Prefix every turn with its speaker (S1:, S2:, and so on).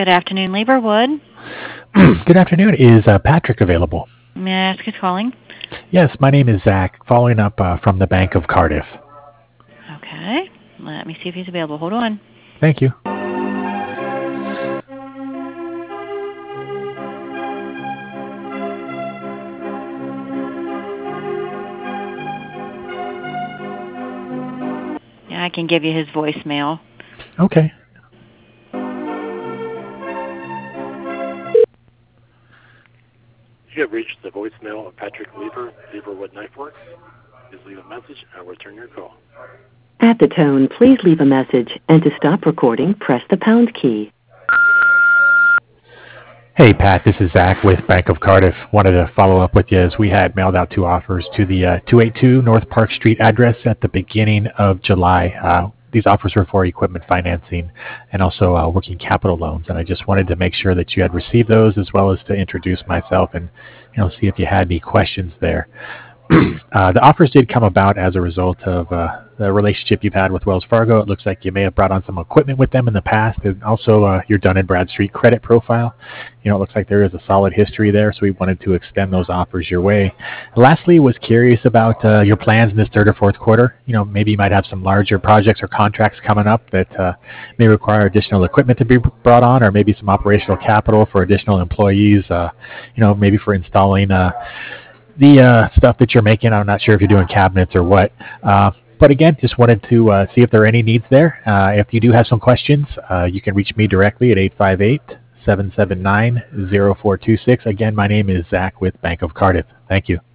S1: Good afternoon, Lieberwood.
S2: Good afternoon. Is Patrick available?
S1: May I ask who's calling?
S2: Yes, my name is Zach, following up from the Bank of Cardiff.
S1: Okay. Let me see if he's available. Hold on.
S2: Thank you.
S1: Yeah, I can give you his voicemail.
S2: Okay.
S3: You have reached the voicemail of Patrick Lieber, Lieberwood Knife Works. Please leave a message and I'll return your call.
S4: At the tone, please leave a message, and to stop recording, press the pound key.
S2: Hey, Pat, this is Zach with Bank of Cardiff. Wanted to follow up with you as we had mailed out 2 offers to the 282 North Park Street address at the beginning of July. These offers were for equipment financing and also working capital loans, and I just wanted to make sure that you had received those as well as to introduce myself and see if you had any questions there. The offers did come about as a result of the relationship you've had with Wells Fargo. It looks like you may have brought on some equipment with them in the past, and also your Dun & Bradstreet credit profile. It looks like there is a solid history there, so we wanted to extend those offers your way. Lastly, was curious about your plans in this third or fourth quarter. Maybe you might have some larger projects or contracts coming up that may require additional equipment to be brought on, or maybe some operational capital for additional employees, maybe for installing the stuff that you're making. I'm not sure if you're doing cabinets or what. But again, just wanted to see if there are any needs there. If you do have some questions, you can reach me directly at 858-779-0426. Again, my name is Zach with Bank of Cardiff. Thank you.